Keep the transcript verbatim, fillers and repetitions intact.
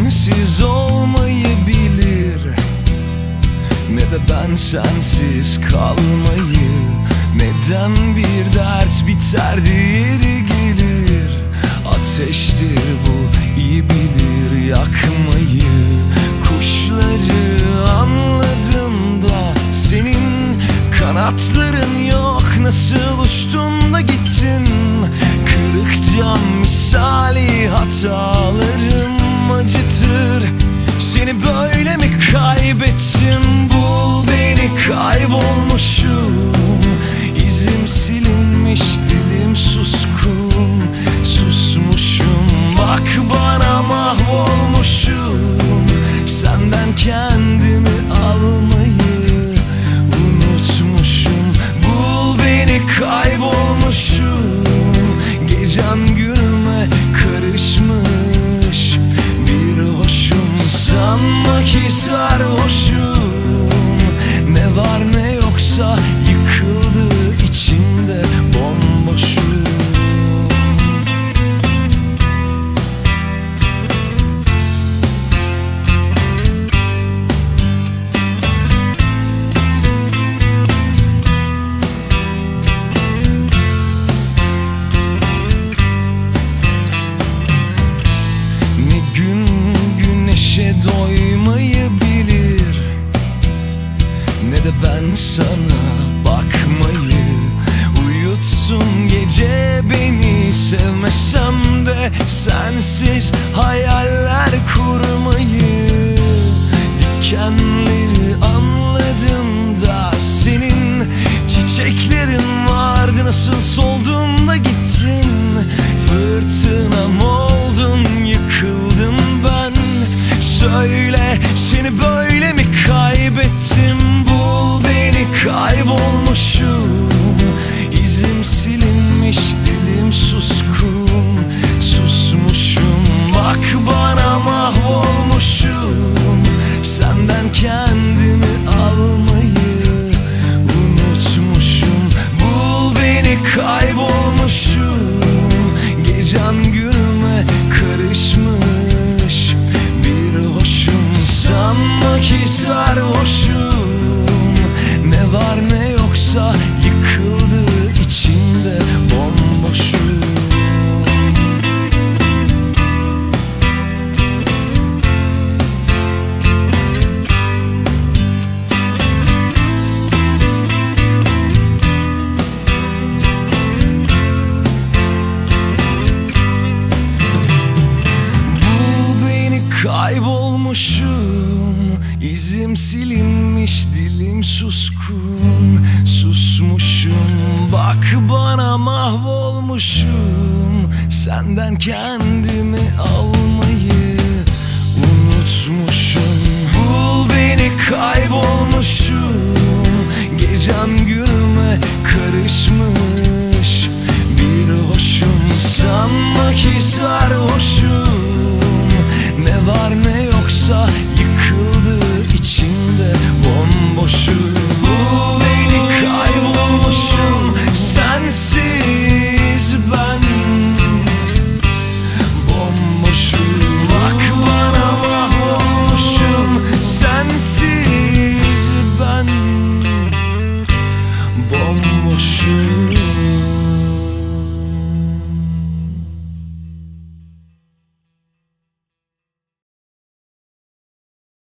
sensiz olmayı bilir, ne de ben sensiz kalmayı. Neden bir dert biter diğeri gelir, ateştir bu iyi bilir yakmayı. Kuşları anladım da senin kanatların yok, nasıl uçtun da gittin. Kırık cam misali hatalarım acıtır, seni böyle mi kaybettim? Bul beni, kaybolmuşum, İzim silinmiş, dilim suskun, susmuşum. Bak bana, mahvolmuşum, senden kendimi almayı unutmuşum. Bul beni, kaybolmuşum, gecem günüme karışmış bir hoşum. Sanma ki sarhoşum, ne var ne yoksa yıkıldı içimde, bomboşum. Ne gün güneşe doymayı bilir, ne de ben sana bakmayı. Uyutsun gece beni, sevmesem de sensiz hayaller kurmayı. Dikenleri anladım da senin çiçeklerin vardı, nasıl soldun da gittin. Fırtınam oldun, yıkıldım ben. Söyle, seni böyle mi kaybettim? Bul beni, kaybolmuşum, İzim silinmiş, dilim suskun, susmuşum. Bak bana, mahvolmuşum, senden kendimi almayı unutmuşum. Bul beni, kaybolmuşum, gecem günüme karışmış bir hoşum. Sanma ki sarhoşum, ne var ne yoksa yıkıldı içimde, bomboşum. Bul beni, kaybolmuşum, İzim silinmiş, dilim suskun, susmuşum. Bak bana, mahvolmuşum, senden kendimi almayı unutmuşum. Bul beni, kaybolmuşum, gecem günüme karışmış bir hoşum. Sanma ki sarhoşum, ne var ne yoksa yıkıldı içimde, bomboşum.